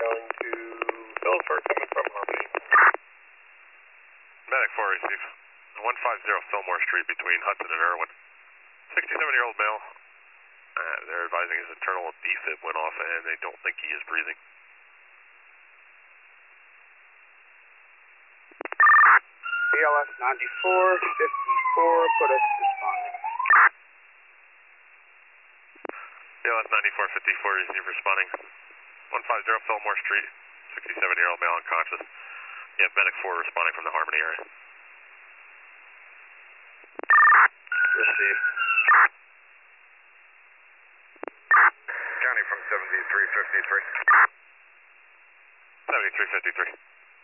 going to Phillipsburg, coming from Harmony. Medic 4, receive. 150 Fillmore Street between Hudson and Irwin. 67-year-old male. They're advising his internal defib went off and they don't think he is breathing. BLS 9454, put us responding. BLS 9454, receive responding. 150 Fillmore Street, 67-year-old male unconscious. Yeah, Medic 4 responding from the Harmony area. Receive. County from 7353. 7353.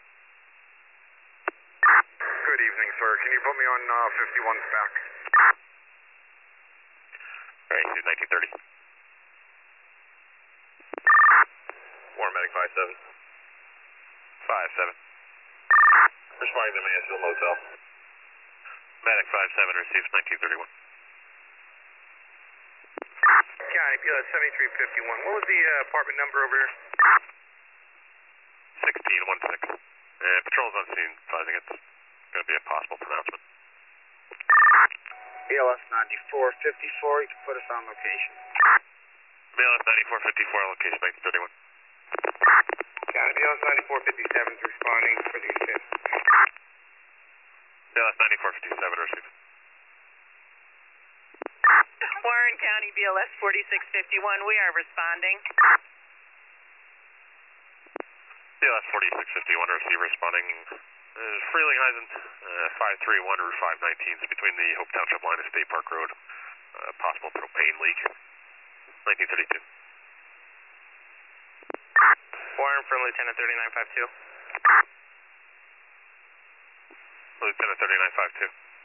Good evening, sir. Can you put me on 51's back? Alright, 1930. War Medic 57. 57. Responding to Mansfield Motel. Medic 57 receives 1931. County, BLS 7351. What was the apartment number over here? 1616. Patrol's on scene, advising it's going to be a possible pronouncement. BLS 9454, you can put us on location. BLS 9454, location 1931. County, BLS 9457 is responding for the incident. BLS 9457 received. Warren County, BLS 4651, we are responding. BLS 4651, receive responding. Frelinghuysen, 531 Route 519 between the Hope Township line and State Park Road. Possible propane leak. 1932. Warren from Lieutenant 3952. Lieutenant 3952.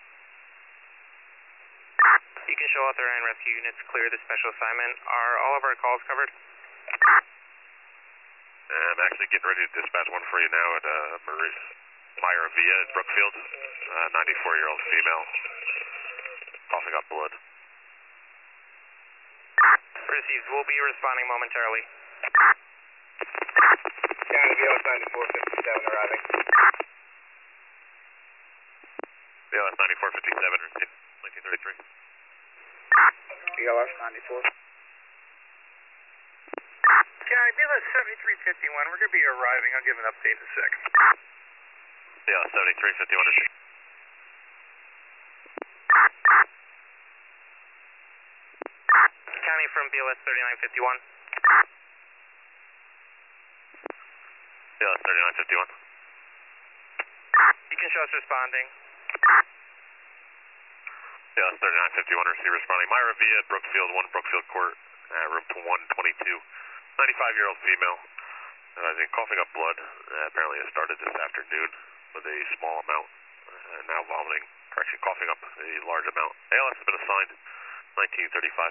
You can show author and rescue units clear the special assignment. Are all of our calls covered? I'm actually getting ready to dispatch one for you now at Maurice Myra Villa at Brookfield. 94-year-old female. Coughing up blood. Received. We'll be responding momentarily. County, BLS 9457 arriving. BLS 9457 received. 1933. BLS 94. County, BLS 7351. We're going to be arriving. I'll give an update in a second. BLS 7351 received. County from BLS 3951. BLS 3951. You can show us responding. BLS 3951 receive responding. Myra Villa at Brookfield, 1 Brookfield Court, room 122. 95-year-old female. Coughing up blood. Apparently it started this afternoon with a small amount. Now vomiting. Correction, coughing up a large amount. ALS has been assigned. 1935.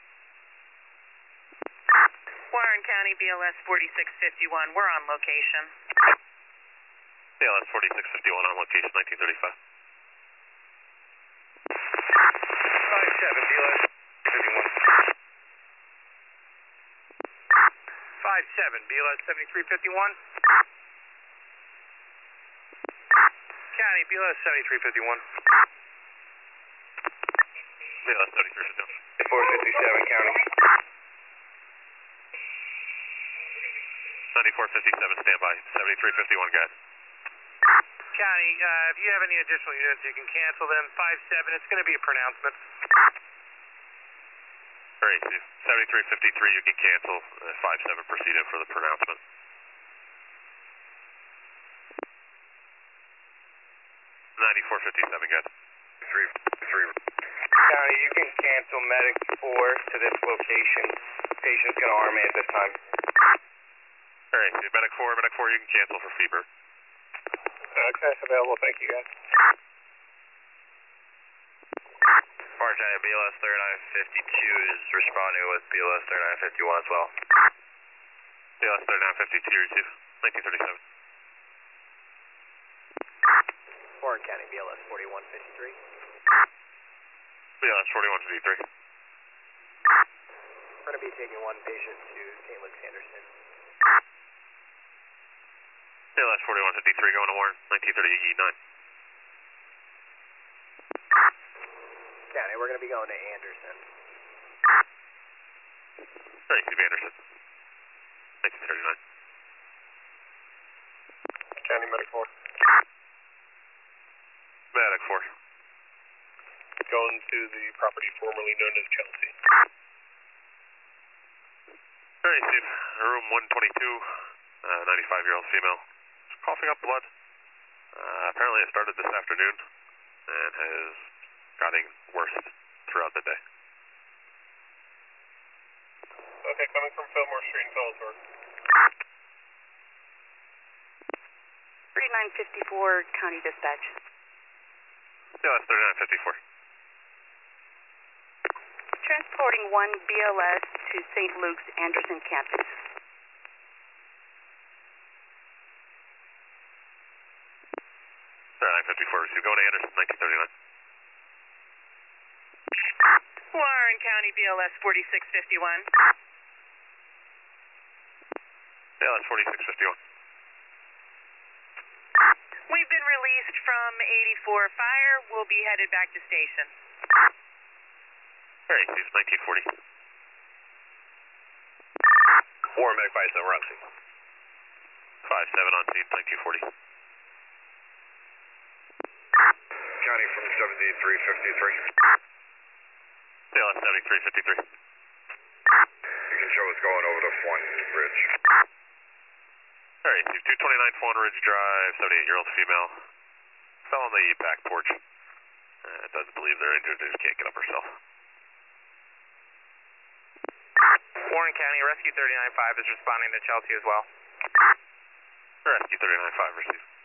Warren County, BLS 4651, we're on location. BLS 4651 on location, 1935. 57, BLS 51. 57, BLS 7351. County, BLS 7351. BLS 7351. 457, County. 9457, standby. 7351, guys. County, if you have any additional units, you can cancel them. 57, it's going to be a pronouncement. Alright, 7353, you can cancel. 57, proceeded for the pronouncement. 9457, guys. 3. County, you can cancel Medic 4 to this location. Patient's going to RMA at this time. Alright, Medic 4, you can cancel for fever. Access available, thank you guys. Martin, BLS 3952 is responding with BLS 3951 as well. BLS 3952, receive. 1937. Warren County, BLS 4153. BLS 4153. We're going to be taking one patient to St. Luke's Anderson. BLS 4153 going to Warren, 1930 County, we're going to be going to Anderson. Hey, Steve Anderson, 1939. County Medic 4. Medic 4. Going to the property formerly known as Chelsea. Alright, Steve. Room 122, 95-year-old female. She's coughing up blood. Apparently it started this afternoon and has gotten worse throughout the day. Okay, coming from Fillmore Street in Phillipsburg. 3954 County Dispatch. Yeah, that's 3954. Transporting 1 BLS to St. Luke's Anderson campus. 3954, received. Going to Anderson, 1939. Warren County BLS 4651. BLS 4651. We've been released from 84 Fire. We'll be headed back to station. Alright, Steve, 1940. Warren Medic 57, we're on scene. 57 on scene, 1940. County from 7353. BLS 7353. You can show us going over the Font Bridge. Alright, Steve, 229 Fawn Ridge Drive, 78-year-old female. Fell on the back porch. Doesn't believe they're injured, they just can't get up herself. Warren County, Rescue 39-5 is responding to Chelsea as well. Rescue 39-5, received.